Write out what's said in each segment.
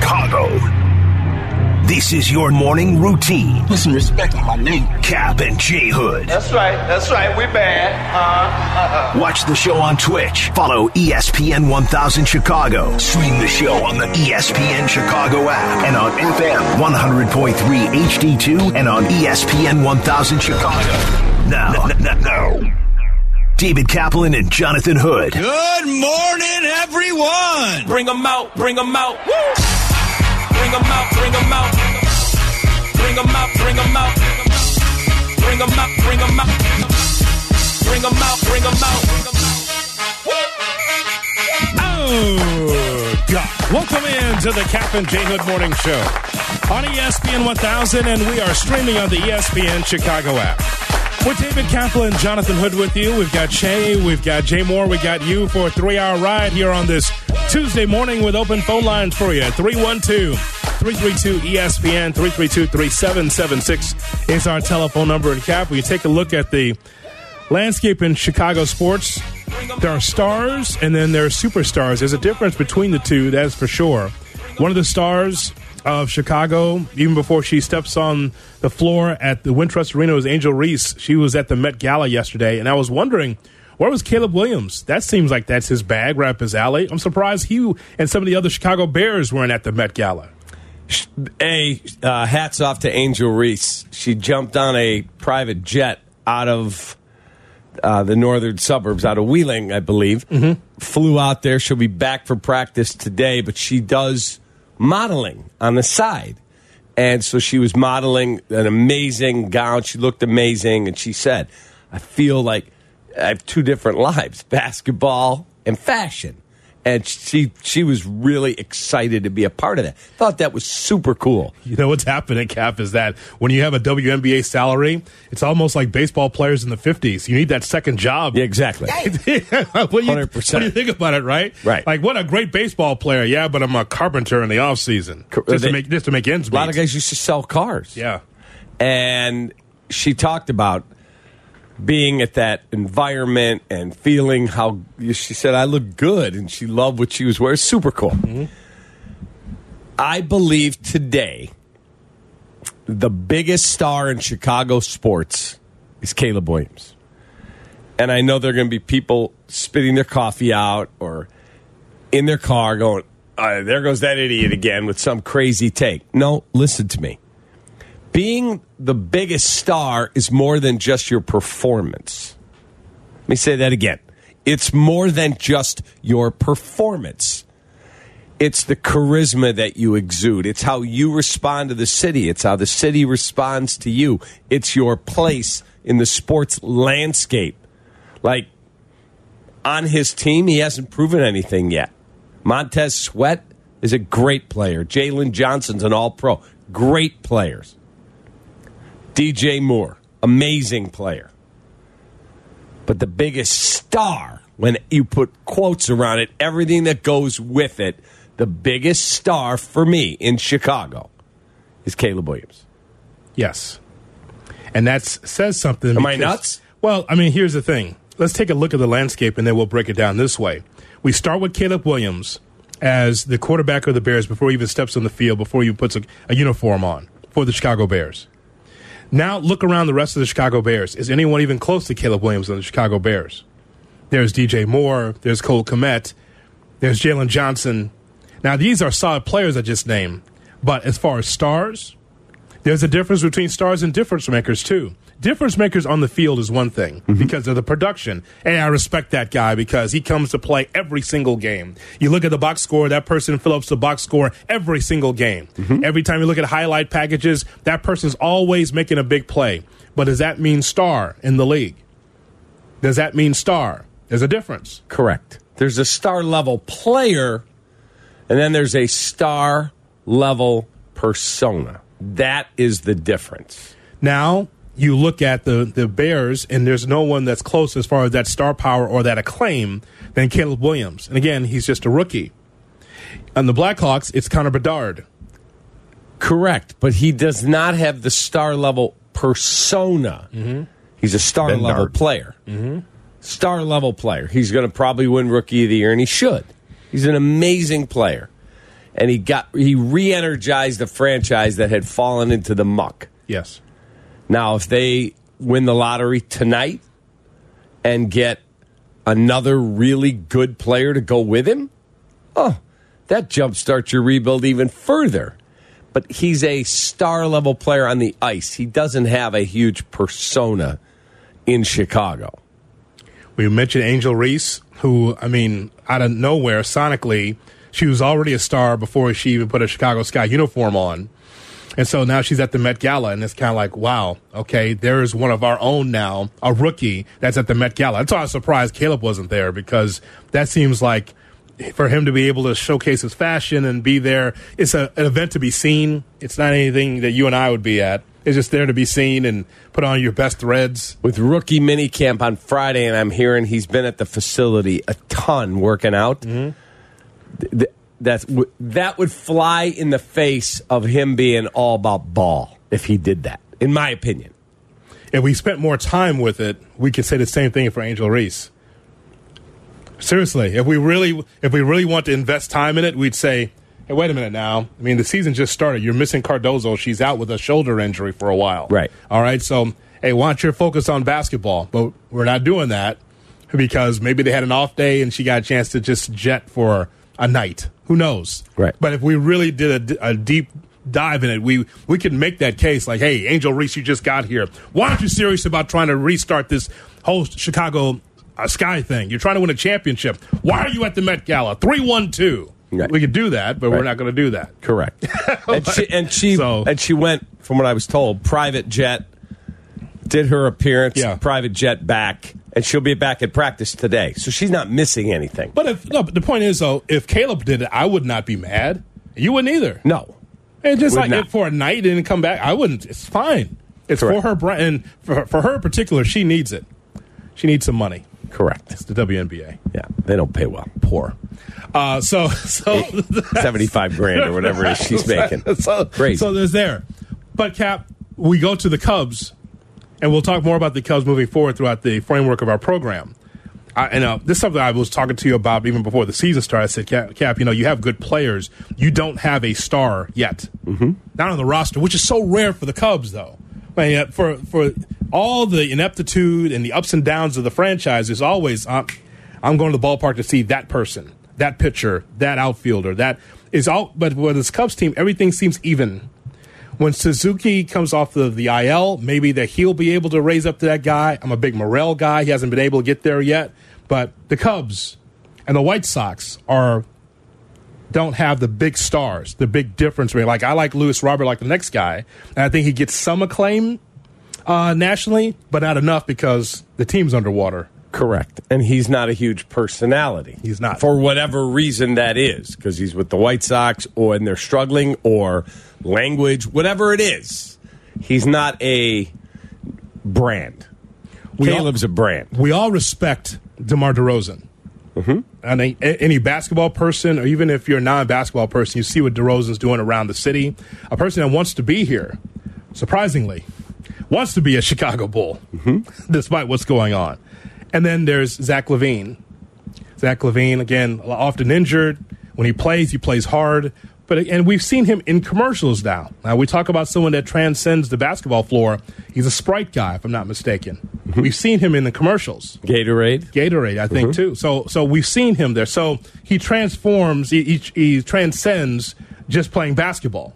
Chicago. This is your morning routine. Listen, respect my name. Cap and J Hood. That's right, we bad. Watch the show on Twitch. Follow ESPN 1000 Chicago. Stream the show on the ESPN Chicago app and on FM 100.3 HD2 and on ESPN 1000 Chicago. Now. David Kaplan and Jonathan Hood. Good morning, everyone. Bring them out. Woo! Bring them out. Bring them out. Bring them out. Bring them out. Bring them out. Bring them out. Bring them out. Bring them out. Bring them out. Oh, God. Welcome in to the Cap and J Hood Morning Show on ESPN 1000, and we are streaming on the ESPN Chicago app. With David Kaplan and Jonathan Hood with you. We've got Shay, we've got Jay Moore, we got you for a 3-hour ride here on this Tuesday morning with open phone lines for you. 312-332-ESPN, 332-3776 is our telephone number. And Cap, we take a look at the landscape in Chicago sports. There are stars and then there are superstars. There's a difference between the two, that's for sure. One of the stars of Chicago, even before she steps on the floor at the Wintrust Arena, was Angel Reese. She was at the Met Gala yesterday, and I was wondering, where was Caleb Williams? That seems like that's his bag, right up his alley. I'm surprised he and some of the other Chicago Bears weren't at the Met Gala. Hats off to Angel Reese. She jumped on a private jet out of the northern suburbs, out of Wheeling, I believe. Mm-hmm. Flew out there. She'll be back for practice today, but she does modeling on the side. And so she was modeling an amazing gown. She looked amazing. And she said, I feel like I have two different lives, basketball and fashion. And she was really excited to be a part of that. Thought that was super cool. You know what's happening, Cap, is that when you have a WNBA salary, it's almost like baseball players in the 50s. You need that second job. Yeah, exactly. 100%. What do you think about it, right? Right. Like, what a great baseball player. Yeah, but I'm a carpenter in the offseason. Just to make ends meet. A lot of guys used to sell cars. Yeah. And she talked about being at that environment and feeling how, she said, I look good, and she loved what she was wearing. Super cool. Mm-hmm. I believe today the biggest star in Chicago sports is Caleb Williams. And I know there are going to be people spitting their coffee out or in their car going, there goes that idiot again with some crazy take. No, listen to me. Being the biggest star is more than just your performance. Let me say that again. It's more than just your performance. It's the charisma that you exude. It's how you respond to the city. It's how the city responds to you. It's your place in the sports landscape. Like, on his team, he hasn't proven anything yet. Montez Sweat is a great player. Jalen Johnson's an all-pro. Great players. DJ Moore, amazing player. But the biggest star, when you put quotes around it, everything that goes with it, the biggest star for me in Chicago is Caleb Williams. Yes. And that says something. Am I nuts? Well, I mean, here's the thing. Let's take a look at the landscape, and then we'll break it down this way. We start with Caleb Williams as the quarterback of the Bears before he even steps on the field, before he puts a uniform on for the Chicago Bears. Now look around the rest of the Chicago Bears. Is anyone even close to Caleb Williams on the Chicago Bears? There's DJ Moore. There's Cole Kmet. There's Jalen Johnson. Now, these are solid players I just named. But as far as stars, there's a difference between stars and difference makers, too. Difference makers on the field is one thing because of the production. And I respect that guy because he comes to play every single game. You look at the box score, that person fills up the box score every single game. Mm-hmm. Every time you look at highlight packages, that person's always making a big play. But does that mean star in the league? Does that mean star? There's a difference. Correct. There's a star-level player, and then there's a star-level persona. That is the difference. Now, you look at the Bears, and there's no one that's close as far as that star power or that acclaim than Caleb Williams. And again, he's just a rookie. On the Blackhawks, it's Connor Bedard. Correct, but he does not have the star-level persona. Mm-hmm. He's a star-level player. Mm-hmm. Star-level player. He's going to probably win Rookie of the Year, and he should. He's an amazing player. and he re-energized a franchise that had fallen into the muck. Yes. Now, if they win the lottery tonight and get another really good player to go with him, that jumpstarts your rebuild even further. But he's a star-level player on the ice. He doesn't have a huge persona in Chicago. We mentioned Angel Reese, who, I mean, out of nowhere, sonically, she was already a star before she even put a Chicago Sky uniform on. And so now she's at the Met Gala, and it's kind of like, wow, okay, there's one of our own now, a rookie that's at the Met Gala. That's why I was surprised Caleb wasn't there, because that seems like for him to be able to showcase his fashion and be there, it's an event to be seen. It's not anything that you and I would be at. It's just there to be seen and put on your best threads. With rookie minicamp on Friday, and I'm hearing he's been at the facility a ton working out, that would fly in the face of him being all about ball if he did that, in my opinion. If we spent more time with it, we could say the same thing for Angel Reese. Seriously, if we really want to invest time in it, we'd say, hey, wait a minute now. I mean, the season just started. You're missing Cardozo. She's out with a shoulder injury for a while. Right. All right, so, hey, why don't you focus on basketball? But we're not doing that because maybe they had an off day and she got a chance to just jet for a night. Who knows? Right. But if we really did a deep dive in it, we could make that case like, hey, Angel Reese, you just got here. Why aren't you serious about trying to restart this whole Chicago Sky thing? You're trying to win a championship. Why are you at the Met Gala? 3-1-2. Right. We could do that, but we're not going to do that. Correct. and she went, from what I was told, private jet, did her appearance, private jet back, and she'll be back at practice today. So she's not missing anything. But but the point is, though, if Caleb did it, I would not be mad. You wouldn't either. No. And just like it for a night and come back, I wouldn't. It's fine. It's Correct. for her brand. And for her in particular, she needs it. She needs some money. Correct. It's the WNBA. Yeah, they don't pay well. Poor. So 75 grand or whatever it is she's making. Crazy. So there's there. But, Cap, we go to the Cubs, and we'll talk more about the Cubs moving forward throughout the framework of our program. This is something I was talking to you about even before the season started. I said, Cap, you have good players. You don't have a star yet. Mm-hmm. Not on the roster, which is so rare for the Cubs, though. I mean, for all the ineptitude and the ups and downs of the franchise, there's always, I'm going to the ballpark to see that person, that pitcher, that outfielder. That is all. But with this Cubs team, everything seems even. When Suzuki comes off the IL, maybe that he'll be able to raise up to that guy. I'm a big Morel guy. He hasn't been able to get there yet. But the Cubs and the White Sox don't have the big stars, the big difference. Like, I like Luis Robert like the next guy, and I think he gets some acclaim nationally, but not enough because the team's underwater. Correct. And he's not a huge personality. He's not. For whatever reason that is, because he's with the White Sox and they're struggling, or language, whatever it is. He's not a brand. Caleb's a brand. We all respect DeMar DeRozan. Mm-hmm. And any basketball person, or even if you're a non-basketball person, you see what DeRozan's doing around the city. A person that wants to be here, surprisingly, wants to be a Chicago Bull, despite what's going on. And then there's Zach LaVine. Zach LaVine, again, often injured. When he plays hard. And we've seen him in commercials now. Now, we talk about someone that transcends the basketball floor. He's a Sprite guy, if I'm not mistaken. Mm-hmm. We've seen him in the commercials. Gatorade, I think, too. So we've seen him there. So he transforms, he transcends just playing basketball.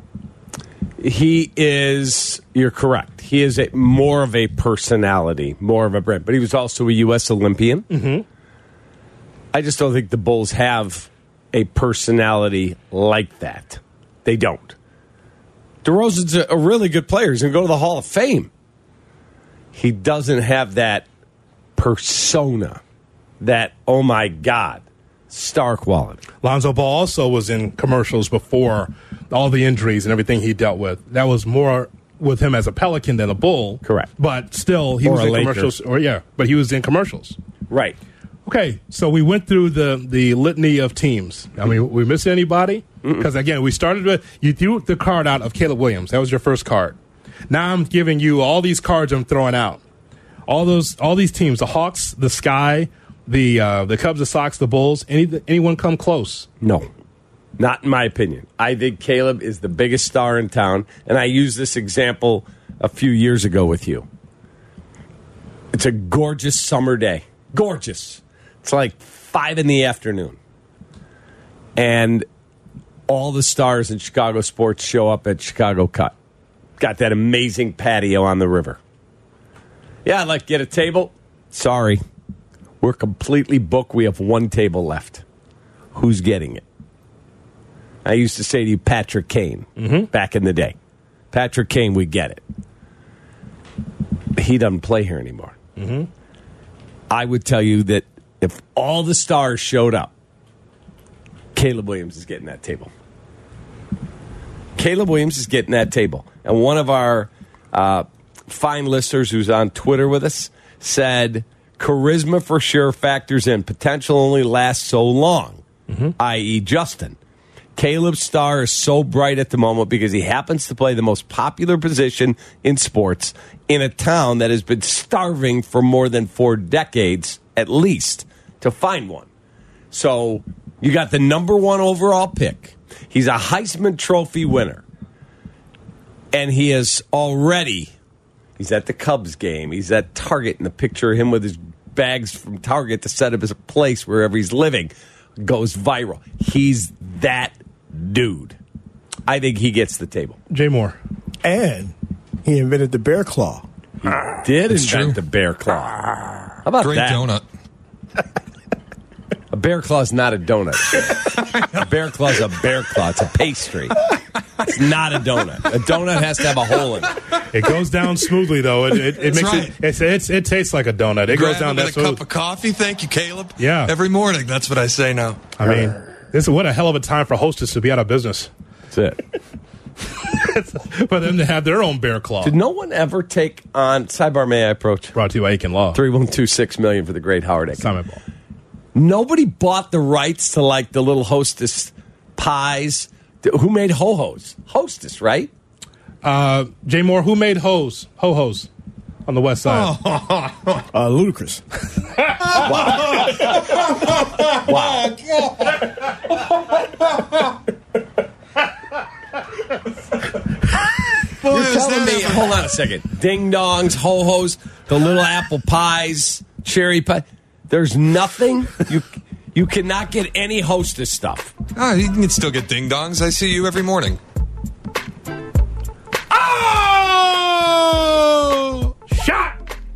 He is, you're correct. He is more of a personality, more of a brand. But he was also a U.S. Olympian. Mm-hmm. I just don't think the Bulls have a personality like that. They don't. DeRozan's a really good player. He's going to go to the Hall of Fame. He doesn't have that persona, that, oh my God, star quality. Lonzo Ball also was in commercials before all the injuries and everything he dealt with. That was more with him as a Pelican than a Bull. Correct. But still, he was in commercials. But he was in commercials. Right. Okay, so we went through the litany of teams. I mean, we missed anybody? Because, again, we started with, you threw the card out of Caleb Williams. That was your first card. Now I'm giving you all these cards I'm throwing out. All these teams, the Hawks, the Sky, the Cubs, the Sox, the Bulls, anyone come close? No. Not in my opinion. I think Caleb is the biggest star in town, and I used this example a few years ago with you. It's a gorgeous summer day. Gorgeous. It's like 5 in the afternoon. And all the stars in Chicago sports show up at Chicago Cut. Got that amazing patio on the river. Yeah, I'd like to get a table. Sorry. We're completely booked. We have one table left. Who's getting it? I used to say to you, Patrick Kane, back in the day. Patrick Kane, we get it. He doesn't play here anymore. I would tell you that if all the stars showed up, Caleb Williams is getting that table. Caleb Williams is getting that table. And one of our fine listeners who's on Twitter with us said, charisma for sure factors in. Potential only lasts so long, i.e. Justin. Caleb's star is so bright at the moment because he happens to play the most popular position in sports in a town that has been starving for more than 4 decades, at least, to find one. So you got the number 1 overall pick. He's a Heisman Trophy winner. And he is already, he's at the Cubs game. He's at Target, and the picture of him with his bags from Target to set up his place wherever he's living goes viral. He's that dude. I think he gets the table. Jay Moore. And he invented the bear claw. He did invent the bear claw. How about Great that? donut. A bear claw is not a donut. A bear claw is a bear claw. It's a pastry. It's not a donut. A donut has to have a hole in it. It goes down smoothly, though. It makes right. it tastes like a donut. It goes down that a smooth. cup of coffee. Thank you, Caleb. Yeah. Every morning. That's what I say now. I mean, this is what a hell of a time for Hostess to be out of business. That's it. For them to have their own bear claw. Did no one ever take on, sidebar may I approach? Brought to you by Aiken Law. 312-6 million for the great Howard Aiken. Simon Ball. Nobody bought the rights to like the little Hostess pies. Who made Ho-Hos? Hostess, right? Jay Moore, who made Ho-Hos on the west side? Ludicrous. Wow. You're telling me, hold on a second. Ding dongs, ho-hos, the little apple pies, cherry pie. There's nothing. You cannot get any Hostess stuff. Oh, you can still get ding dongs. I see you every morning. Oh! Shot!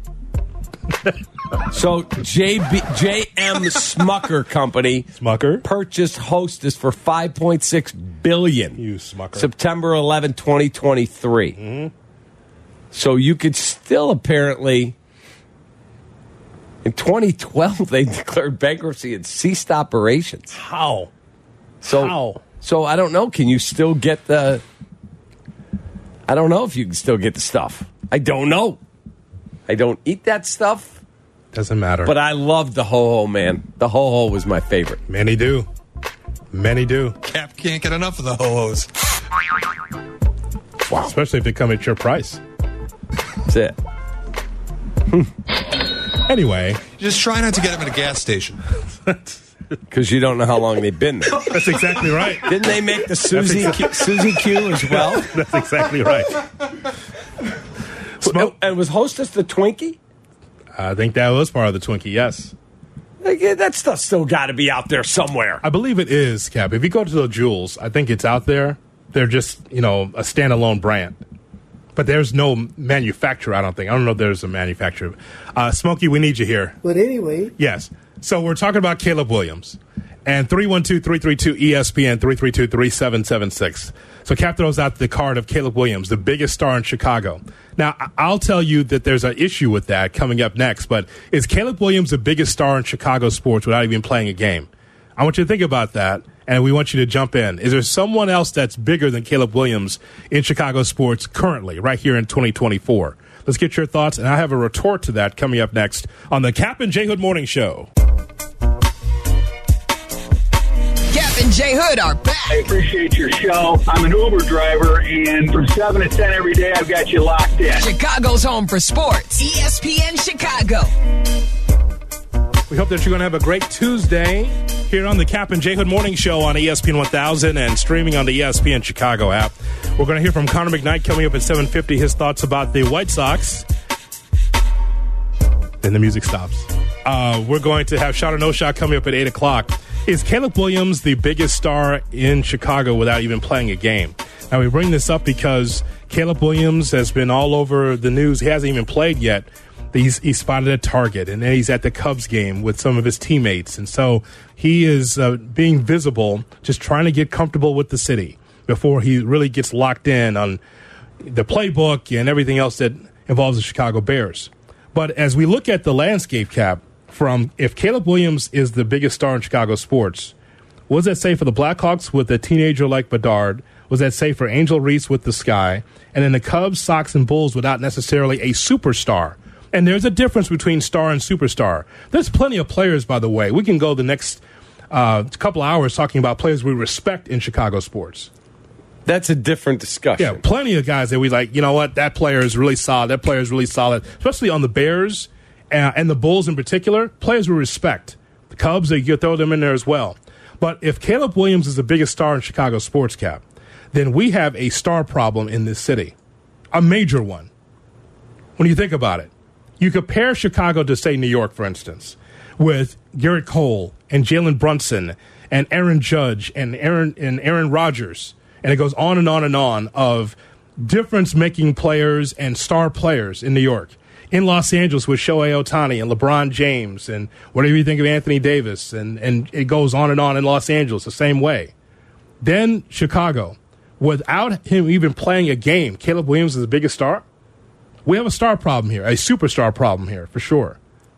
So J.M. Smucker Company purchased Hostess for $5.6 billion. You Smucker. September 11, 2023. So you could still apparently, in 2012, they declared bankruptcy and ceased operations. How? So I don't know. Can you still get the? I don't know if you can still get the stuff. I don't know. I don't eat that stuff. Doesn't matter. But I love the ho-ho, man. The ho-ho was my favorite. Many do. Many do. Cap can't get enough of the ho-hos. Wow. Especially if they come at your price. That's it. Anyway. Just try not to get them at a gas station. Because you don't know how long they've been there. That's exactly right. Didn't they make the Suzy Q as well? That's exactly right. And was Hostess the Twinkie? I think that was part of the Twinkie, yes. That stuff still got to be out there somewhere. I believe it is, Cap. If you go to the Jewels, I think it's out there. They're just, a standalone brand. But there's no manufacturer, I don't think. I don't know if there's a manufacturer. Smokey, we need you here. But anyway. Yes. So we're talking about Caleb Williams. And 312-332-ESPN, 332-3776. So Cap throws out the card of Caleb Williams, the biggest star in Chicago. Now, I'll tell you that there's an issue with that coming up next, but is Caleb Williams the biggest star in Chicago sports without even playing a game? I want you to think about that, and we want you to jump in. Is there someone else that's bigger than Caleb Williams in Chicago sports currently, right here in 2024? Let's get your thoughts, and I have a retort to that coming up next on the Cap and J Hood Morning Show. Cap and J Hood are back. I appreciate your show. I'm an Uber driver, and from 7 to 10 every day, I've got you locked in. Chicago's home for sports. ESPN Chicago. We hope that you're going to have a great Tuesday here on the Cap and J Hood Morning Show on ESPN 1000 and streaming on the ESPN Chicago app. We're going to hear from Connor McKnight coming up at 7:50, his thoughts about the White Sox. Then the music stops. We're going to have Shot or No Shot coming up at 8 o'clock. Is Caleb Williams the biggest star in Chicago without even playing a game? Now, we bring this up because Caleb Williams has been all over the news. He hasn't even played yet. He's spotted at Target, and then he's at the Cubs game with some of his teammates. And so he is being visible, just trying to get comfortable with the city before he really gets locked in on the playbook and everything else that involves the Chicago Bears. But as we look at the landscape, Cap, from if Caleb Williams is the biggest star in Chicago sports, what does that say for the Blackhawks with a teenager like Bedard? What does that say for Angel Reese with the Sky? And then the Cubs, Sox, and Bulls without necessarily a superstar. And there's a difference between star and superstar. There's plenty of players, by the way. We can go the next couple hours talking about players we respect in Chicago sports. That's a different discussion. Yeah, plenty of guys that we like, you know what, that player is really solid. That player is really solid, especially on the Bears and the Bulls in particular. Players we respect. The Cubs, you throw them in there as well. But if Caleb Williams is the biggest star in Chicago sports, Cap, then we have a star problem in this city, a major one. When you think about it, you compare Chicago to, say, New York, for instance, with Garrett Cole and Jalen Brunson and Aaron Judge and Aaron Rodgers, and it goes on and on and on of difference-making players and star players in New York. In Los Angeles with Shohei Ohtani and LeBron James and whatever you think of Anthony Davis, and it goes on and on in Los Angeles the same way. Then Chicago, without him even playing a game, Caleb Williams is the biggest star. We have a star problem here, a superstar problem here, for sure.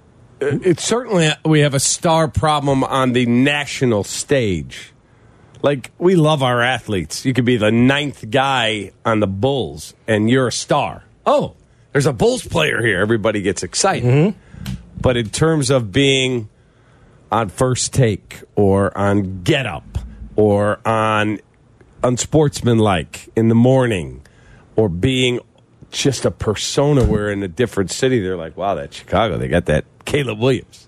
It's certainly, we have a star problem on the national stage. Like, we love our athletes. You could be the 9th guy on the Bulls, and you're a star. Oh, there's a Bulls player here. Everybody gets excited. Mm-hmm. But in terms of being on First Take or on Get Up or on Unsportsmanlike in the morning or being just a persona where in a different city, they're like, wow, that's Chicago. They got that Caleb Williams.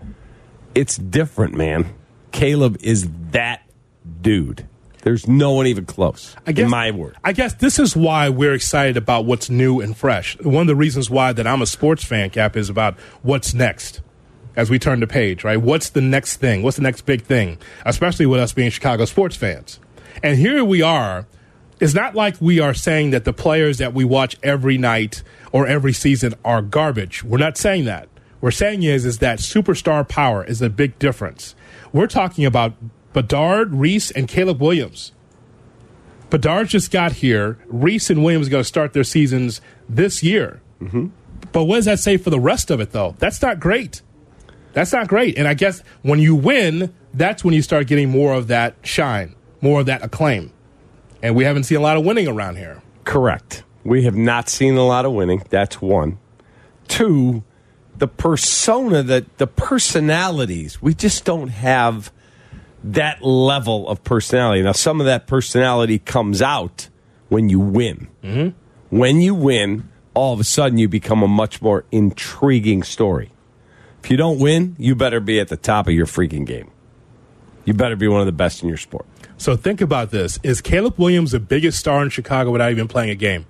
It's different, man. Caleb is that dude. There's no one even close, in my word. I guess this is why we're excited about what's new and fresh. One of the reasons why that I'm a sports fan, Cap, is about what's next as we turn the page, right? What's the next thing? What's the next big thing? Especially with us being Chicago sports fans. And here we are. It's not like we are saying that the players that we watch every night or every season are garbage. We're not saying that. What we're saying is that superstar power is a big difference. We're talking about Bedard, Reese, and Caleb Williams. Bedard just got here. Reese and Williams are going to start their seasons this year. Mm-hmm. But what does that say for the rest of it, though? That's not great. That's not great. And I guess when you win, that's when you start getting more of that shine, more of that acclaim. And we haven't seen a lot of winning around here. Correct. We have not seen a lot of winning. That's one. Two, the persona, the personalities. We just don't have that level of personality. Now, some of that personality comes out when you win. Mm-hmm. When you win, all of a sudden you become a much more intriguing story. If you don't win, you better be at the top of your freaking game. You better be one of the best in your sport. So think about this. Is Caleb Williams the biggest star in Chicago without even playing a game?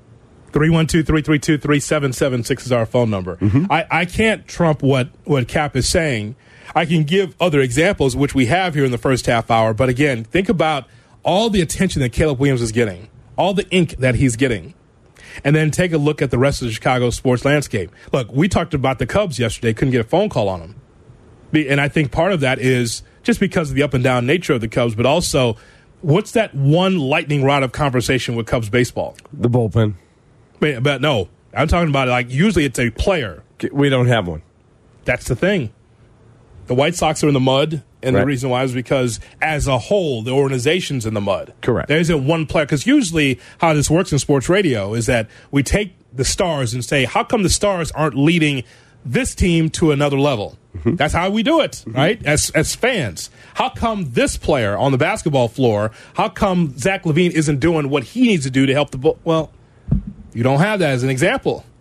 312-332-3776 is our phone number. Mm-hmm. I can't trump what Cap is saying. I can give other examples, which we have here in the first half hour. But again, think about all the attention that Caleb Williams is getting, all the ink that he's getting. And then take a look at the rest of the Chicago sports landscape. Look, we talked about the Cubs yesterday, couldn't get a phone call on them. And I think part of that is just because of the up and down nature of the Cubs, but also what's that one lightning rod of conversation with Cubs baseball? The bullpen. But no, I'm talking about like usually it's a player. We don't have one. That's the thing. The White Sox are in the mud, and right. The reason why is because as a whole, the organization's in the mud. Correct. There isn't one player, because usually how this works in sports radio is that we take the stars and say, how come the stars aren't leading this team to another level? Mm-hmm. That's how we do it, mm-hmm. right? As fans. How come this player on the basketball floor, how come Zach LaVine isn't doing what he needs to do to help the ball? Well, you don't have that as an example.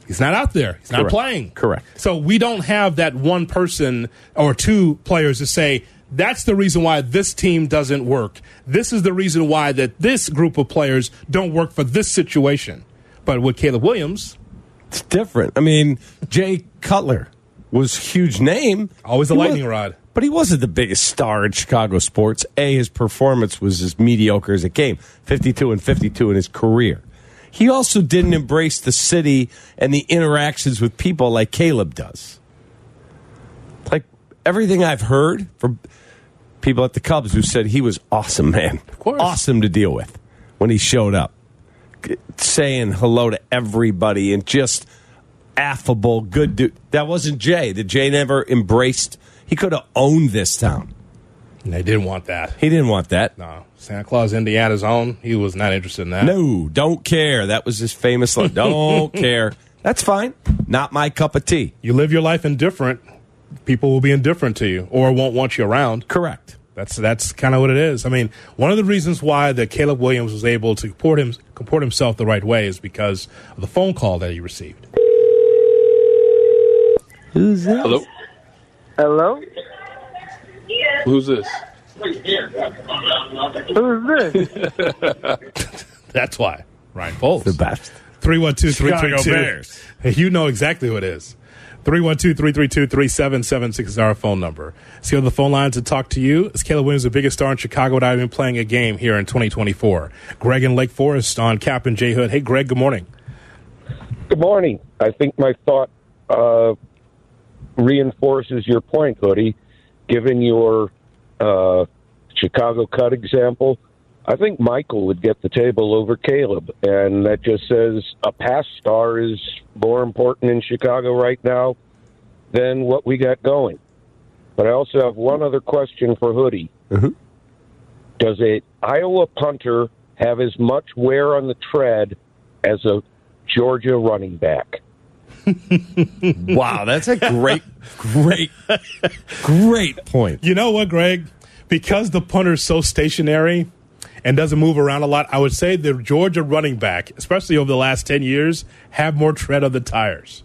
He's not out there. He's not Correct. playing. Correct. So we don't have that one person or two players to say, that's the reason why this team doesn't work. This is the reason why that this group of players don't work for this situation. But with Caleb Williams, it's different. I mean, Jay Cutler was a huge name. Always a lightning rod. But he wasn't the biggest star in Chicago sports. His performance was as mediocre as it came. 52 and 52 in his career. He also didn't embrace the city and the interactions with people like Caleb does. Like everything I've heard from people at the Cubs who said he was awesome, man. Of course. Awesome to deal with when he showed up. Saying hello to everybody and just affable, good dude. That wasn't Jay. The Jay never embraced. He could have owned this town. And they didn't want that. He didn't want that. No. Santa Claus, Indiana's own. He was not interested in that. No, don't care. That was his famous line. Don't care. That's fine. Not my cup of tea. You live your life indifferent, people will be indifferent to you or won't want you around. Correct. That's kind of what it is. I mean, one of the reasons why that Caleb Williams was able to comport himself the right way is because of the phone call that he received. Who's this? Hello? Hello? Who's this? Who's this? That's why. Ryan Foles. The best. 312-332. Bears. You know exactly who it is. 312-332-3776 is our phone number. See on the phone line to talk to you. Is Caleb Williams the biggest star in Chicago without even playing a game here in 2024? Greg in Lake Forest on Cap and J Hood. Hey, Greg, good morning. Good morning. I think my thought reinforces your point, Hoodie. Given your Chicago Cut example, I think Michael would get the table over Caleb, and that just says a past star is more important in Chicago right now than what we got going. But I also have one other question for Hoodie. Mm-hmm. Does an Iowa punter have as much wear on the tread as a Georgia running back? Wow, that's a great point. You know what, Greg? Because the punter's so stationary and doesn't move around a lot, I would say the Georgia running back, especially over the last 10 years, have more tread on the tires.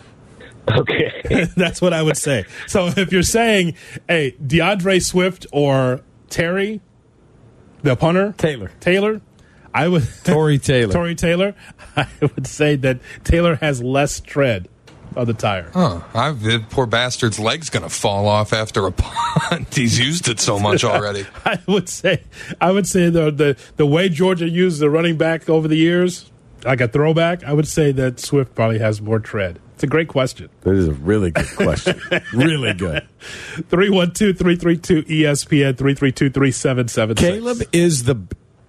Okay. That's what I would say. So if you're saying, hey, DeAndre Swift or Terry, the punter? Taylor? I would Tory Taylor. Tory Taylor. I would say that Taylor has less tread on the tire. The poor bastard's leg's going to fall off after a punt. He's used it so much already. I would say the way Georgia used the running back over the years, like a throwback, I would say that Swift probably has more tread. It's a great question. That is a really good question. Really good. 312-332-ESPN, 332-3776. Caleb is the...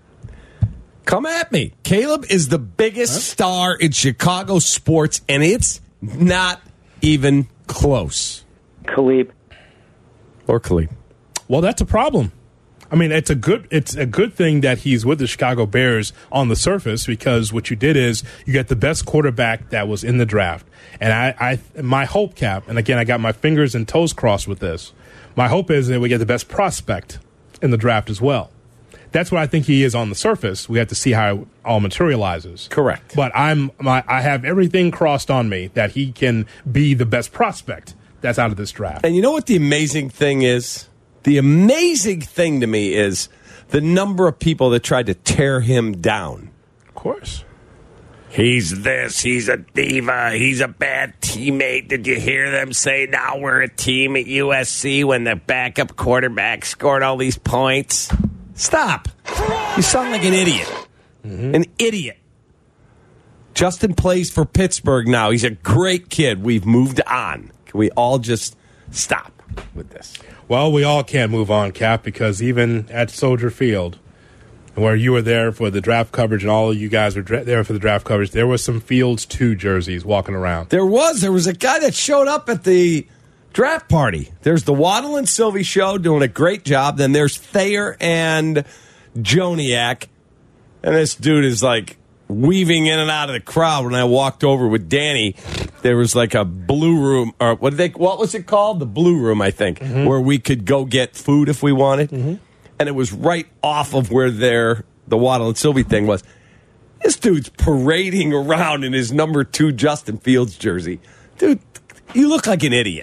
Come at me. Caleb is the biggest star in Chicago sports, and it's not even close. Khalib. Or Khalib. Well, that's a problem. I mean, it's a good thing that he's with the Chicago Bears on the surface, because what you did is you got the best quarterback that was in the draft. And my hope, Cap, and again, I got my fingers and toes crossed with this. My hope is that we get the best prospect in the draft as well. That's what I think he is on the surface. We have to see how it all materializes. Correct. But I have everything crossed on me that he can be the best prospect that's out of this draft. And you know what the amazing thing is? The amazing thing to me is the number of people that tried to tear him down. Of course. He's this, he's a diva, he's a bad teammate. Did you hear them say, now we're a team at USC when the backup quarterback scored all these points? Stop. You sound like an idiot. Mm-hmm. An idiot. Justin plays for Pittsburgh now. He's a great kid. We've moved on. Can we all just stop with this? Well, we all can't move on, Cap, because even at Soldier Field, where you were there for the draft coverage and all of you guys were there for the draft coverage, there was some Fields 2 jerseys walking around. There was a guy that showed up at the draft party. There's the Waddle and Sylvie show doing a great job. Then there's Thayer and Joniak. And this dude is like weaving in and out of the crowd. When I walked over with Danny, there was like a blue room, or what was it called? The blue room, I think, where we could go get food if we wanted. And it was right off of where the Waddle and Sylvie thing was. This dude's parading around in his number 2 Justin Fields jersey. Dude, you look like an idiot.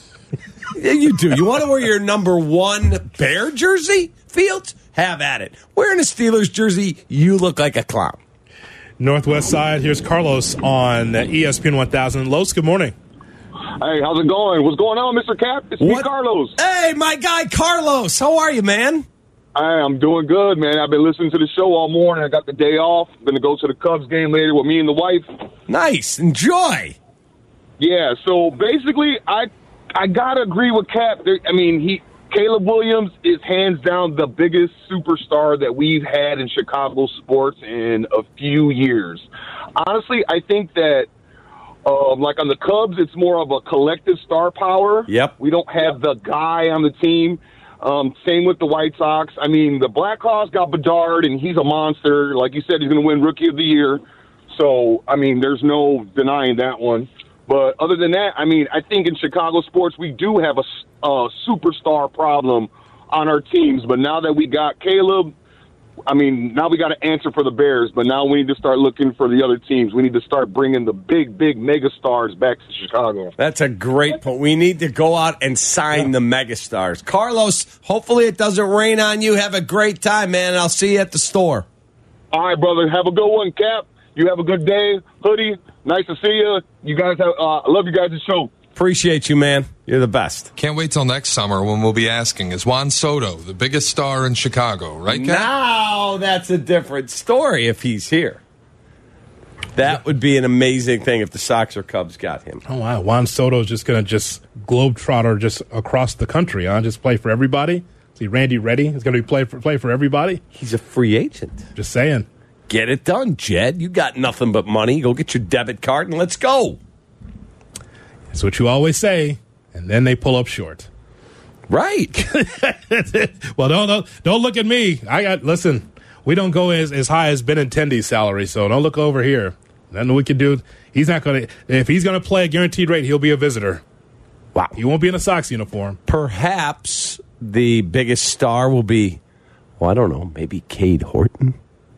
You do. You want to wear your number 1 Bear jersey, Fields? Have at it. Wearing a Steelers jersey, you look like a clown. Northwest side, here's Carlos on ESPN 1000. Los, good morning. Hey, how's it going? What's going on, Mr. Cap? It's me, Carlos. Hey, my guy, Carlos. How are you, man? I'm doing good, man. I've been listening to the show all morning. I got the day off. Going to go to the Cubs game later with me and the wife. Nice. Enjoy. Yeah, so basically, I got to agree with Cap. Caleb Williams is hands down the biggest superstar that we've had in Chicago sports in a few years. Honestly, I think that, like on the Cubs, it's more of a collective star power. Yep. We don't have the guy on the team. Same with the White Sox. I mean, the Blackhawks got Bedard, and he's a monster. Like you said, he's going to win Rookie of the Year. So, I mean, there's no denying that one. But other than that, I mean, I think in Chicago sports, we do have a superstar problem on our teams. But now that we got Caleb, I mean, now we got to answer for the Bears. But now we need to start looking for the other teams. We need to start bringing the big mega stars back to Chicago. That's a great point. We need to go out and sign the mega stars. Carlos, hopefully it doesn't rain on you. Have a great time, man. And I'll see you at the store. All right, brother. Have a good one, Cap. You have a good day. Hoodie, nice to see you. You guys have, I love you guys' show. Appreciate you, man. You're the best. Can't wait till next summer when we'll be asking, is Juan Soto the biggest star in Chicago, right, Cap? Now that's a different story if he's here. That would be an amazing thing if the Sox or Cubs got him. Oh, wow. Juan Soto's just going to just globetrotter just across the country, huh? Just play for everybody. See, Randy Reddy is going to be play for everybody. He's a free agent. Just saying. Get it done, Jed. You got nothing but money. Go get your debit card and let's go. That's what you always say, and then they pull up short. Right. Well, don't look at me. Listen, we don't go as high as Benintendi's salary, so don't look over here. Nothing we can do. He's not going to. If he's going to play a guaranteed rate, he'll be a visitor. Wow. He won't be in a Sox uniform. Perhaps the biggest star will be, I don't know, maybe Cade Horton.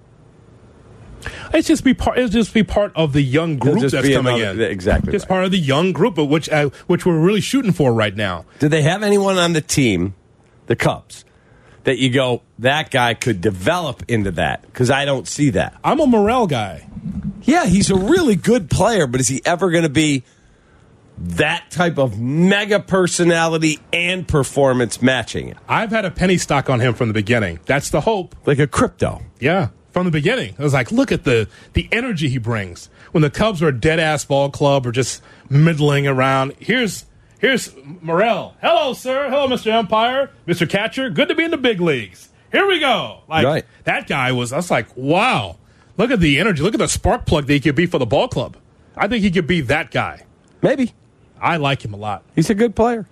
It'll just be part of the young group that's coming in. Exactly, just part of the young group, which we're really shooting for right now. Do they have anyone on the team, the Cubs, that you go, that guy could develop into that? Because I don't see that. I'm a Morel guy. Yeah, he's a really good player, but is he ever going to be that type of mega personality and performance matching it? I've had a penny stock on him from the beginning. That's the hope. Like a crypto. Yeah. From the beginning, I was like, look at the energy he brings. When the Cubs are a dead-ass ball club or just middling around, here's Morel. Hello, sir. Hello, Mr. Umpire, Mr. Catcher. Good to be in the big leagues. Here we go. Like That guy I was like, wow. Look at the energy. Look at the spark plug that he could be for the ball club. I think he could be that guy. Maybe. I like him a lot. He's a good player.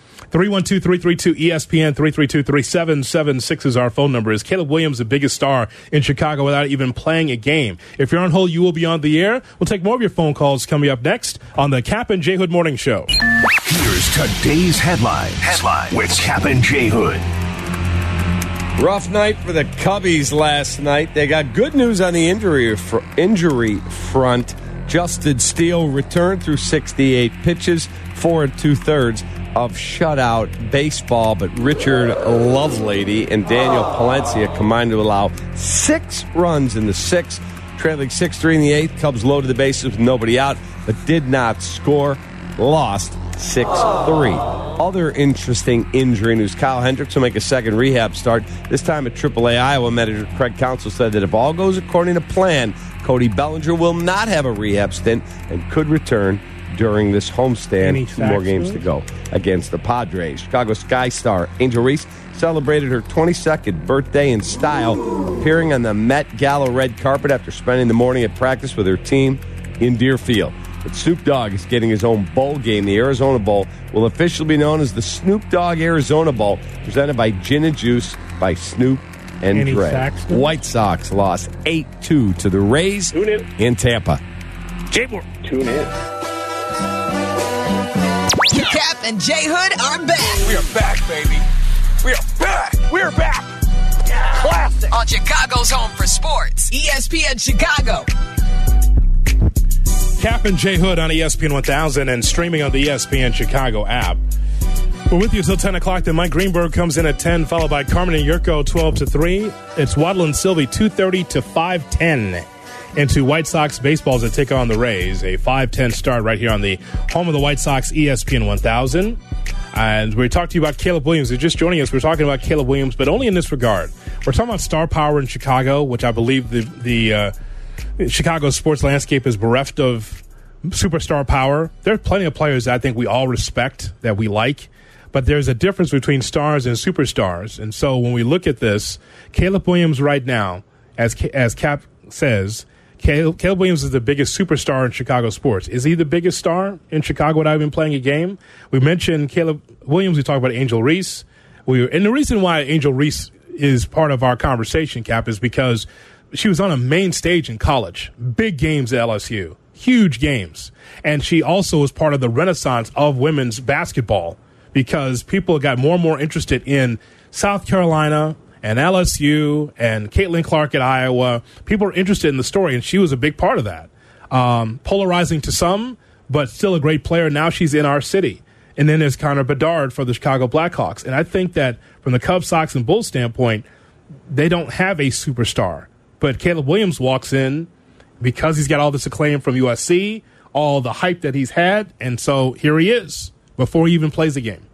312-332-ESPN, 332-3776 is our phone number. Is Caleb Williams the biggest star in Chicago without even playing a game? If you're on hold, you will be on the air. We'll take more of your phone calls coming up next on the Cap and J Hood Morning Show. Here's today's headlines with Cap and J Hood. Rough night for the Cubbies last night. They got good news on the injury front. Justin Steele returned through 68 pitches, 4 2/3 of shutout baseball, but Richard Lovelady and Daniel Palencia combined to allow 6 runs in the 6th, trailing 6-3 in the 8th. Cubs loaded the bases with nobody out, but did not score. Lost 6-3. Other interesting injury news. Kyle Hendricks will make a second rehab start, this time at AAA. Iowa manager Craig Counsell said that if all goes according to plan, Cody Bellinger will not have a rehab stint and could return during this homestand. 2 more games to go against the Padres. Chicago Sky star Angel Reese celebrated her 22nd birthday in style, appearing on the Met Gala red carpet after spending the morning at practice with her team in Deerfield. But Snoop Dogg is getting his own bowl game. The Arizona Bowl will officially be known as the Snoop Dogg Arizona Bowl, presented by Gin and Juice by Snoop and Dre. White Sox lost 8-2 to the Rays in Tampa. J-Board. Tune in. Cap and J Hood are back. We are back, baby. We are back. We are back. Yeah. Class. on Chicago's home for sports, ESPN Chicago. Cap and J Hood on ESPN 1000 and streaming on the ESPN Chicago app. We're with you till 10 o'clock. Then Mike Greenberg comes in at 10, followed by Carmen and Yurko 12 to 3. It's Waddle and Sylvie 2:30 to 5:10 into White Sox baseball as they take on the Rays. A 5:10 start right here on the home of the White Sox, ESPN 1000. And we talked to you about Caleb Williams. If you're just joining us, we're talking about Caleb Williams, but only in this regard. We're talking about star power in Chicago, which I believe the Chicago sports landscape is bereft of superstar power. There are plenty of players that I think we all respect, that we like. But there's a difference between stars and superstars. And so when we look at this, Caleb Williams right now, as Cap says, Caleb Williams is the biggest superstar in Chicago sports. Is he the biggest star in Chicago without even playing a game? We mentioned Caleb Williams. We talked about Angel Reese. And the reason why Angel Reese is part of our conversation, Cap, is because she was on a main stage in college. Big games at LSU. Huge games. And she also was part of the renaissance of women's basketball, because people got more and more interested in South Carolina and LSU and Caitlin Clark at Iowa. People are interested in the story, and she was a big part of that. Polarizing to some, but still a great player. Now she's in our city. And then there's Connor Bedard for the Chicago Blackhawks. And I think that from the Cubs, Sox, and Bulls standpoint, they don't have a superstar. But Caleb Williams walks in because he's got all this acclaim from USC, all the hype that he's had, and so here he is before he even plays the game.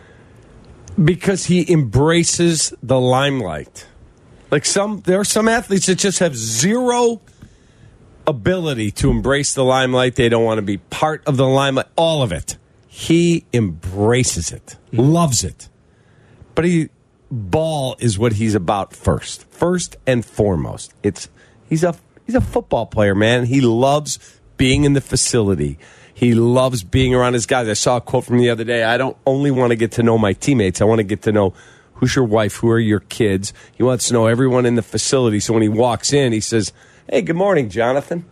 Because he embraces the limelight. Like there are some athletes that just have zero ability to embrace the limelight. They don't want to be part of the limelight. All of it. He embraces it, loves it. But ball is what he's about first and foremost. He's a football player, man. He loves being in the facility. He loves being around his guys. I saw a quote from the other day. I don't only want to get to know my teammates. I want to get to know who's your wife, who are your kids. He wants to know everyone in the facility. So when he walks in, he says, "Hey, good morning, Jonathan."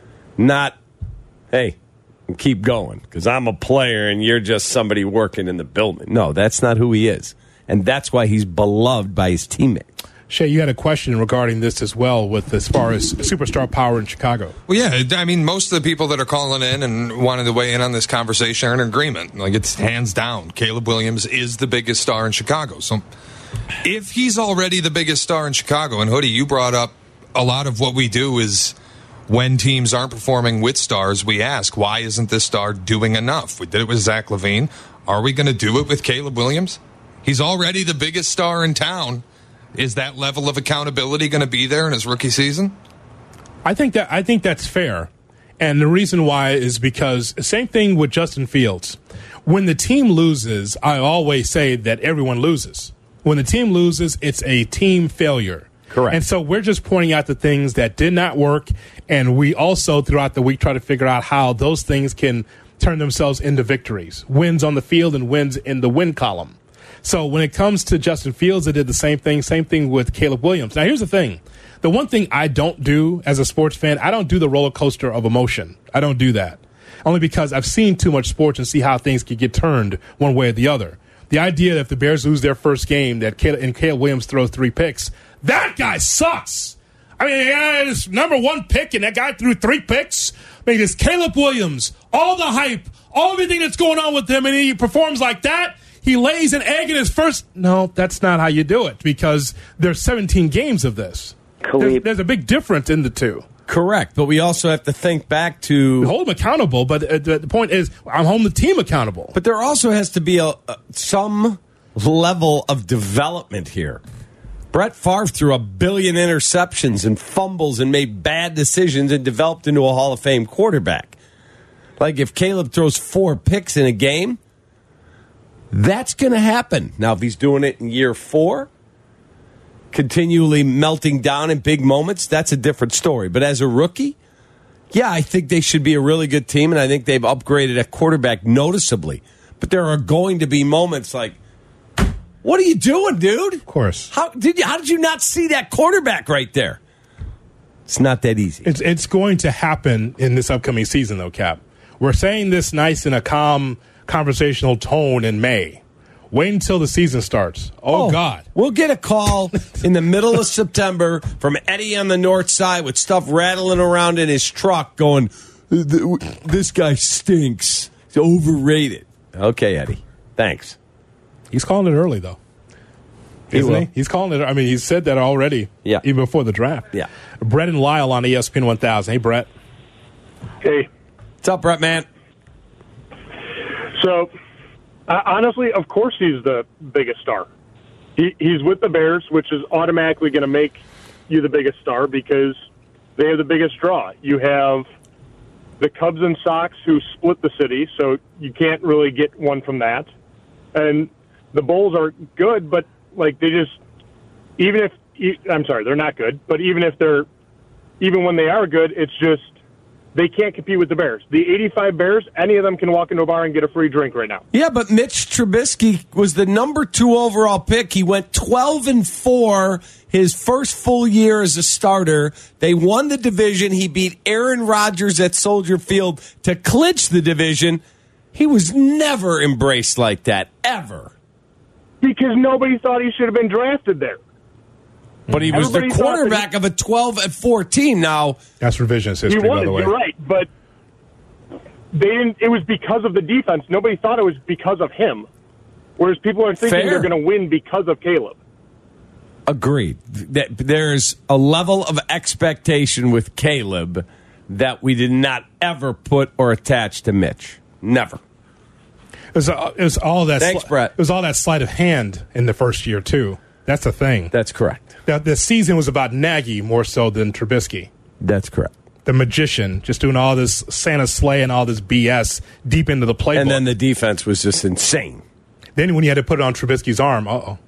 Not, "Hey, keep going, because I'm a player and you're just somebody working in the building." No, that's not who he is. And that's why he's beloved by his teammates. Shay, you had a question regarding this as well, with as far as superstar power in Chicago. Well, yeah, I mean, most of the people that are calling in and wanting to weigh in on this conversation are in agreement. Like, it's hands down. Caleb Williams is the biggest star in Chicago. So if he's already the biggest star in Chicago, and Hoodie, you brought up a lot of what we do is when teams aren't performing with stars, we ask, why isn't this star doing enough? We did it with Zach LaVine. Are we going to do it with Caleb Williams? He's already the biggest star in town. Is that level of accountability going to be there in his rookie season? I think that's fair. And the reason why is because same thing with Justin Fields. When the team loses, I always say that everyone loses. When the team loses, it's a team failure. Correct. And so we're just pointing out the things that did not work, and we also throughout the week try to figure out how those things can turn themselves into victories, wins on the field and wins in the win column. So when it comes to Justin Fields, they did the same thing with Caleb Williams. Now, here's the thing. The one thing I don't do as a sports fan, I don't do the roller coaster of emotion. I don't do that. Only because I've seen too much sports and see how things can get turned one way or the other. The idea that if the Bears lose their first game and Caleb Williams throws 3 picks, that guy sucks. I mean, his number 1 pick, and that guy threw 3 picks. I mean, it's Caleb Williams, all the hype, everything that's going on with him, and he performs like that. He lays an egg in his first. No, that's not how you do it, because there's 17 games of this. There's a big difference in the two. Correct, but we also have to think back to... We hold them accountable, but the point is, I'm holding the team accountable. But there also has to be some level of development here. Brett Favre threw 1 billion interceptions and fumbles and made bad decisions and developed into a Hall of Fame quarterback. Like, if Caleb throws 4 picks in a game, that's going to happen. Now, if he's doing it in year 4, continually melting down in big moments, that's a different story. But as a rookie, yeah, I think they should be a really good team, and I think they've upgraded at quarterback noticeably. But there are going to be moments like, what are you doing, dude? Of course. How did you not see that quarterback right there? It's not that easy. It's going to happen in this upcoming season, though, Cap. We're saying this nice in a calm, conversational tone in May. Wait until the season starts. Oh, God. We'll get a call in the middle of September from Eddie on the north side with stuff rattling around in his truck going, this guy stinks. He's overrated. Okay, Eddie. Thanks. He's calling it early, though. Isn't he? He's calling it. I mean, he's said that already. Yeah. Even before the draft. Yeah. Brett and Lyle on ESPN 1000. Hey, Brett. Hey. What's up, Brett, man? So, honestly, of course he's the biggest star. He's with the Bears, which is automatically going to make you the biggest star because they have the biggest draw. You have the Cubs and Sox who split the city, so you can't really get one from that. And the Bulls are good, but like they're not good, but even when they are good, it's just they can't compete with the Bears. The 85 Bears, any of them can walk into a bar and get a free drink right now. Yeah, but Mitch Trubisky was the number 2 overall pick. He went 12-4 his first full year as a starter. They won the division. He beat Aaron Rodgers at Soldier Field to clinch the division. He was never embraced like that, ever. Because nobody thought he should have been drafted there. But he was the quarterback of a 12-4 team. Now that's revisionist history, by the way. You're right, but they didn't. It was because of the defense. Nobody thought it was because of him. Whereas people are thinking they're going to win because of Caleb. Agreed. There's a level of expectation with Caleb that we did not ever put or attach to Mitch. Never. It was all that. Thanks, Brett. It was all that sleight of hand in the first year too. That's the thing. That's correct. The season was about Nagy more so than Trubisky. That's correct. The magician just doing all this Santa sleigh and all this BS deep into the playbook. And then the defense was just insane. Then when you had to put it on Trubisky's arm,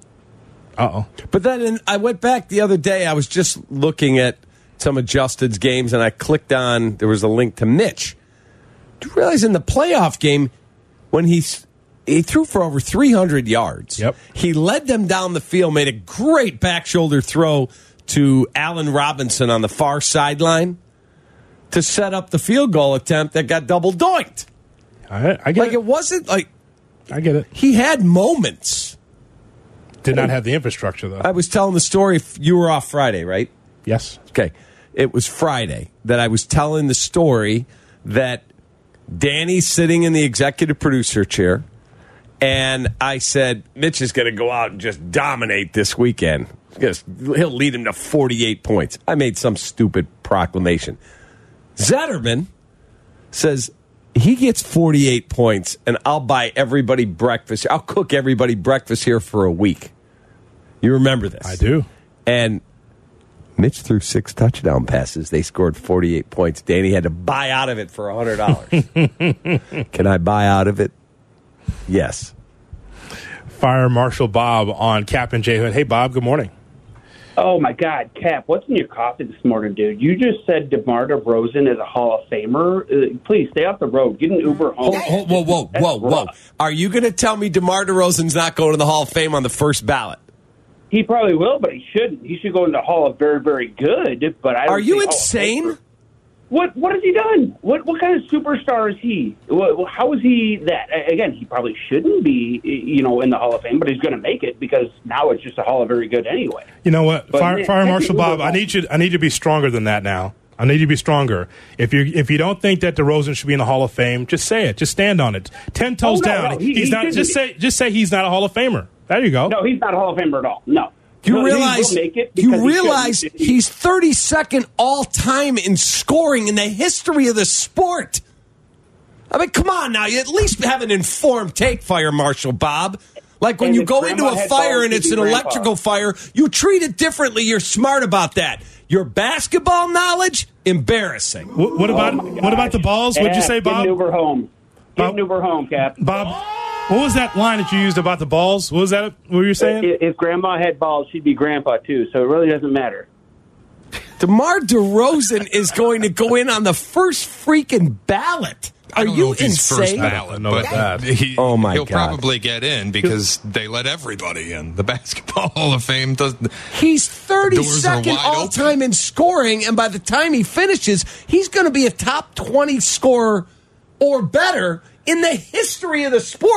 But then I went back the other day. I was just looking at some of Justin's games, and I clicked on, there was a link to Mitch. Do you realize in the playoff game, when he threw for over 300 yards. Yep. He led them down the field, made a great back shoulder throw to Allen Robinson on the far sideline to set up the field goal attempt that got double doinked. I get it. It wasn't like... I get it. He had moments. Did not have the infrastructure, though. I was telling the story, you were off Friday, right? Yes. Okay. It was Friday that I was telling the story that Danny's sitting in the executive producer chair, and I said, Mitch is going to go out and just dominate this weekend. He'll lead him to 48 points. I made some stupid proclamation. Zetterman says he gets 48 points, and I'll buy everybody breakfast. I'll cook everybody breakfast here for a week. You remember this? I do. And Mitch threw 6 touchdown passes. They scored 48 points. Danny had to buy out of it for $100. Can I buy out of it? Yes. Fire Marshal Bob on Cap and J Hood. Hey, Bob, good morning. Oh, my God. Cap, what's in your coffee this morning, dude? You just said DeMar DeRozan is a Hall of Famer. Please, stay off the road. Get an Uber home. Whoa. Are you going to tell me DeMar DeRozan's not going to the Hall of Fame on the first ballot? He probably will, but he shouldn't. He should go into the Hall of Very, Very Good. But I don't Are you insane? What has he done? What kind of superstar is he? How is he that? Again, he probably shouldn't be, in the Hall of Fame, but he's going to make it because now it's just a Hall of Very Good anyway. You know what, Fire Marshal Bob, I need you to be stronger than that now. I need you to be stronger. If you don't think that DeRozan should be in the Hall of Fame, just say it. Just stand on it. 10 toes down. No, he's not. Just say he's not a Hall of Famer. There you go. No, he's not a Hall of Famer at all. No. You realize he's 32nd all-time in scoring in the history of the sport. I mean, come on now. You at least have an informed take, Fire Marshal Bob. Like when you go into a fire and it's an electrical fire, you treat it differently. You're smart about that. Your basketball knowledge, embarrassing. What about the balls? What'd you say, Bob? Get an Uber home. Get an Uber home, Cap. Bob, what was that line that you used about the balls? What was that? What were you saying? If Grandma had balls, she'd be Grandpa, too, so it really doesn't matter. DeMar DeRozan is going to go in on the first freaking ballot. Are you insane? First ballot, but he'll probably get in because they let everybody in. The Basketball Hall of Fame doesn't. He's 32nd all-time in scoring, and by the time he finishes, he's going to be a top 20 scorer or better in the history of the sport.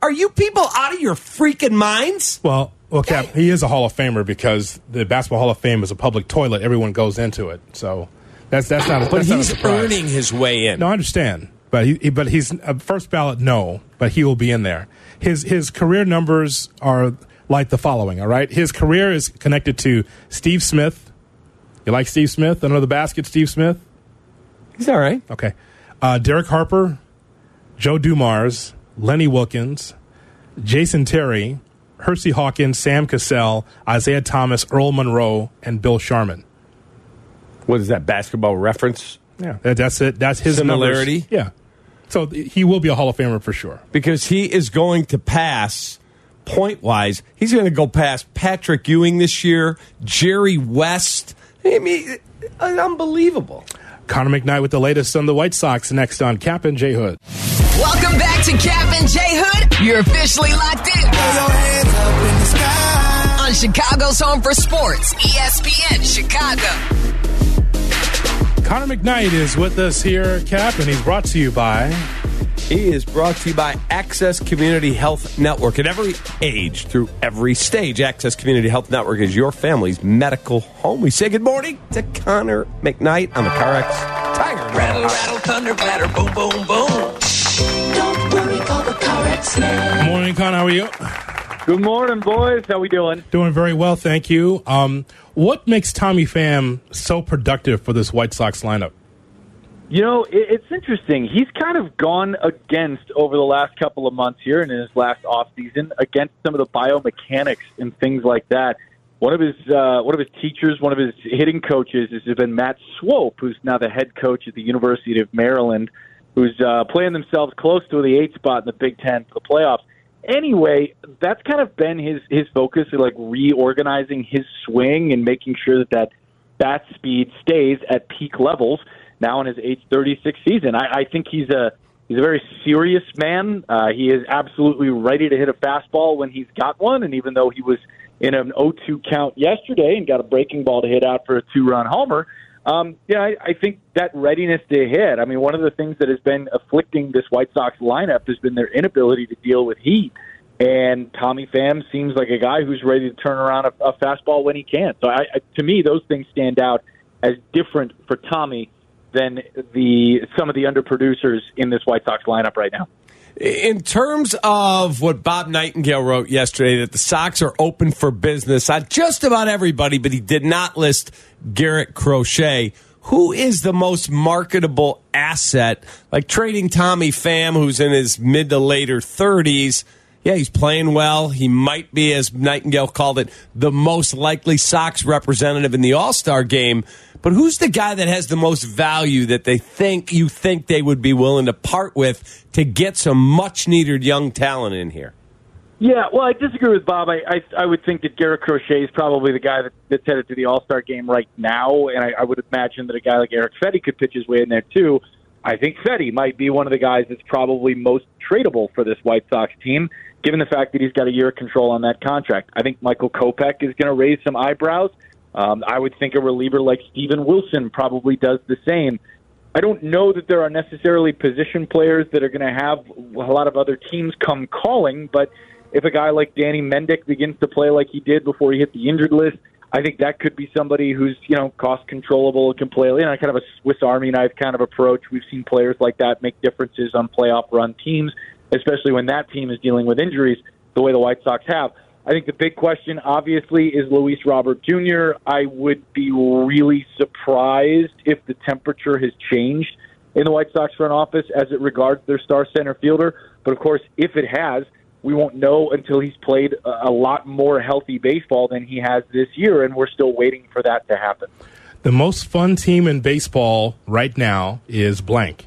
Are you people out of your freaking minds? Well, Cap, he is a Hall of Famer because the Basketball Hall of Fame is a public toilet. Everyone goes into it. So that's not a, but that's not a he's surprise. earning his way in. No, I understand. But he's a first ballot, no. But he will be in there. His career numbers are like the following, all right? His career is connected to Steve Smith. You like Steve Smith? Under the basket, Steve Smith? He's all right. Okay. Derek Harper, Joe Dumars, Lenny Wilkins, Jason Terry, Hersey Hawkins, Sam Cassell, Isaiah Thomas, Earl Monroe, and Bill Sharman. What is that, Basketball Reference? Yeah, that's it. That's his similarity. Numbers. Yeah. So he will be a Hall of Famer for sure. Because he is going to pass, point-wise, he's going to go past Patrick Ewing this year, Jerry West. I mean, unbelievable. Connor McKnight with the latest on the White Sox next on Cap and J Hood. Welcome back to Cap and J Hood. You're officially locked in. Throw your hands up in the sky. On Chicago's Home for Sports, ESPN Chicago. Connor McKnight is with us here, Cap, and he's brought to you by... He is brought to you by Access Community Health Network. At every age, through every stage, Access Community Health Network is your family's medical home. We say good morning to Connor McKnight on the CarX Tire. Rattle, rattle, thunder, clatter, boom, boom, boom. Don't worry, call the CarX Good morning, Connor. How are you? Good morning, boys. How we doing? Doing very well, thank you. What makes Tommy Pham so productive for this White Sox lineup? You know, it's interesting. He's kind of gone against, over the last couple of months here and in his last offseason, against some of the biomechanics and things like that. One of his teachers, one of his hitting coaches has been Matt Swope, who's now the head coach at the University of Maryland, who's playing themselves close to the 8th spot in the Big Ten for the playoffs. Anyway, that's kind of been his focus, like reorganizing his swing and making sure that bat speed stays at peak levels. Now in his age 36 season, I think he's a very serious man. He is absolutely ready to hit a fastball when he's got one, and even though he was in an 0-2 count yesterday and got a breaking ball to hit out for a 2-run homer, I think that readiness to hit. I mean, one of the things that has been afflicting this White Sox lineup has been their inability to deal with heat. And Tommy Pham seems like a guy who's ready to turn around a fastball when he can. So to me, those things stand out as different for Tommy than some of the underproducers in this White Sox lineup right now. In terms of what Bob Nightingale wrote yesterday, that the Sox are open for business on just about everybody, but he did not list Garrett Crochet. Who is the most marketable asset? Like trading Tommy Pham, who's in his mid to later 30s. Yeah, he's playing well. He might be, as Nightingale called it, the most likely Sox representative in the All-Star game. But who's the guy that has the most value that you think they would be willing to part with to get some much-needed young talent in here? Yeah, well, I disagree with Bob. I would think that Garrett Crochet is probably the guy that's headed to the All-Star game right now, and I would imagine that a guy like Eric Fetty could pitch his way in there, too. I think Fetty might be one of the guys that's probably most tradable for this White Sox team, given the fact that he's got a year of control on that contract. I think Michael Kopech is going to raise some eyebrows. I would think a reliever like Steven Wilson probably does the same. I don't know that there are necessarily position players that are going to have a lot of other teams come calling, but if a guy like Danny Mendick begins to play like he did before he hit the injured list, I think that could be somebody who's, cost controllable, can play, kind of a Swiss Army knife kind of approach. We've seen players like that make differences on playoff run teams, especially when that team is dealing with injuries the way the White Sox have. I think the big question, obviously, is Luis Robert Jr. I would be really surprised if the temperature has changed in the White Sox front office as it regards their star center fielder. But, of course, if it has, we won't know until he's played a lot more healthy baseball than he has this year, and we're still waiting for that to happen. The most fun team in baseball right now is blank.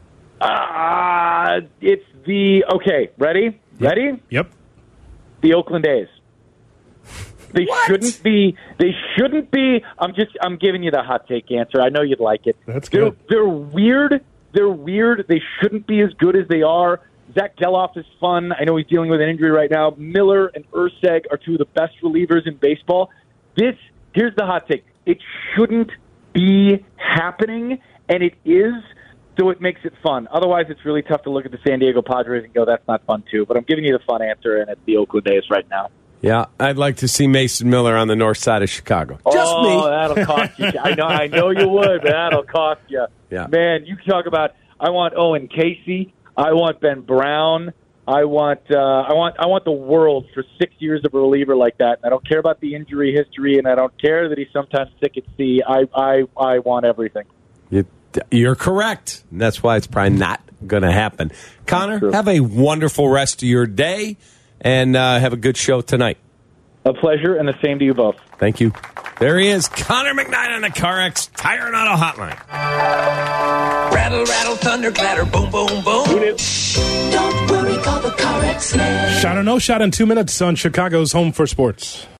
It's okay, ready? Ready? Yep. The Oakland A's. They shouldn't be. I'm giving you the hot take answer. I know you'd like it. That's good. They're weird. They shouldn't be as good as they are. Zach Geloff is fun. I know he's dealing with an injury right now. Miller and Urseg are two of the best relievers in baseball. Here's the hot take. It shouldn't be happening, and it is so it makes it fun. Otherwise, it's really tough to look at the San Diego Padres and go, that's not fun, too. But I'm giving you the fun answer, and it's the Oakland A's right now. Yeah, I'd like to see Mason Miller on the north side of Chicago. Just me. That'll cost you. I know you would, but that'll cost you. Yeah. Man, you talk about, I want Owen Casey. I want Ben Brown. I want the world for 6 years of a reliever like that. I don't care about the injury history, and I don't care that he's sometimes sick at sea. I want everything. You're correct. And that's why it's probably not going to happen. Connor, have a wonderful rest of your day, and have a good show tonight. A pleasure, and the same to you both. Thank you. There he is, Connor McKnight on the CarX Tire and Auto Hotline. Rattle, rattle, thunder, clatter, boom, boom, boom. Don't worry, call the CarX man. Shot or no shot in 2 minutes on Chicago's Home for Sports.